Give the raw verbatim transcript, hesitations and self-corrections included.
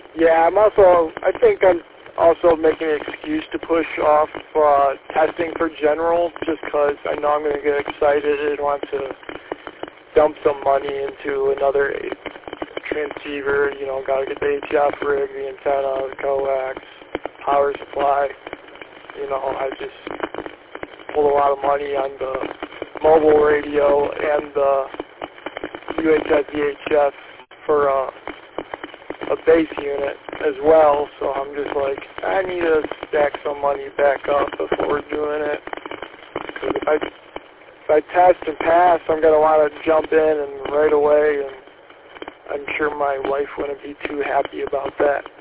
Yeah, I'm also, I think I'm also making an excuse to push off uh, testing for general just because I know I'm going to get excited and want to dump some money into another transceiver. You know, got to get the A T F rig, the antenna, the coax, power supply. You know, I just pulled a lot of money on the mobile radio and the U H F V H F for uh, a base unit as well, so I'm just like, I need to stack some money back up before doing it. Because if I, if I test and pass, I'm going to want to jump in and right away, and I'm sure my wife wouldn't be too happy about that.